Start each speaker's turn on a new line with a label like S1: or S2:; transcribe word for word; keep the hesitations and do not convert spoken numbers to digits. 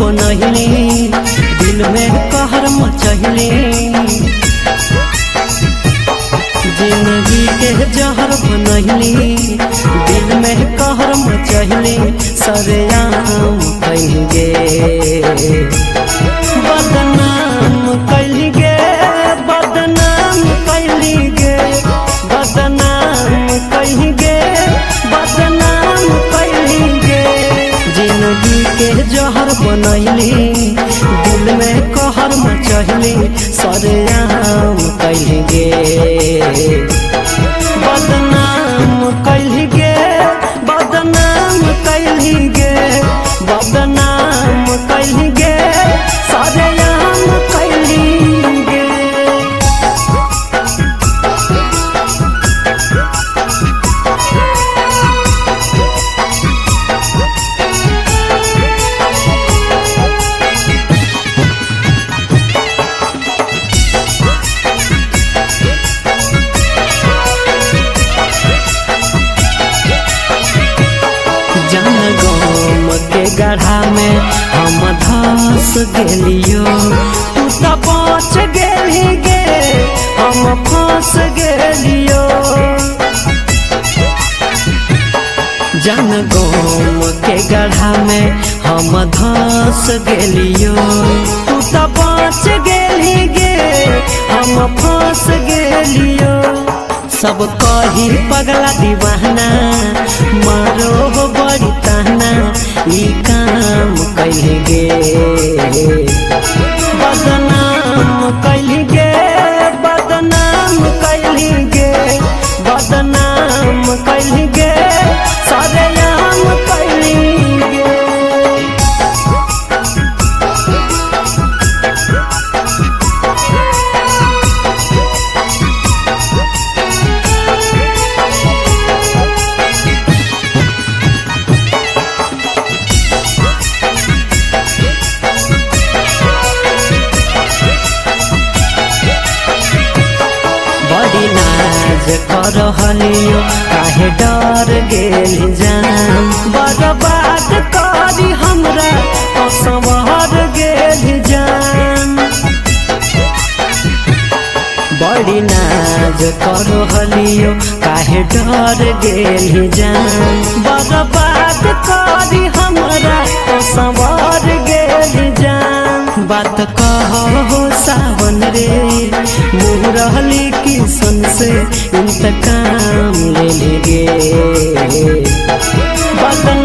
S1: बनैली दिल में कहर मचैली जिंदगी के जहर बनैली दिल में कहर मचैली सरेआम कहिगे बदनाम कहिगे बदनाम कहिगे बदनाम कहिगे बदनाम कहिगे जिंदगी के जहर बनैली दिल में कहर मचैली सरेआम कहिगे बदनाम कहिगे बदनाम कहिगे बदनाम कहिगे सरेआम कहिगे के गढ़ा में हम धस गेलियो तू तो पहुँच गेली गे हम फंस गेलियो जन गोम के गढ़ा में हम धस गेलियो तू तो पहुँच गेली गे हम फंस गेलियो सब कही पगला दीवाना मारो हो बड़ी ताना ई काम कहिगे बदनाम कहिगे बदनाम कहिगे बदनाम कहिगे सरेआम कहिगे कर हलियो काहे डर गेल जान बर्बाद करी हमरा असंवर गेल जान बड़ी नाज कर हलियो काहे डर गेल जान बर्बाद करी हमरा असंवर गेल जान बात कहो सावन रे मुरहली किसन से इंतकाम ले लेगे।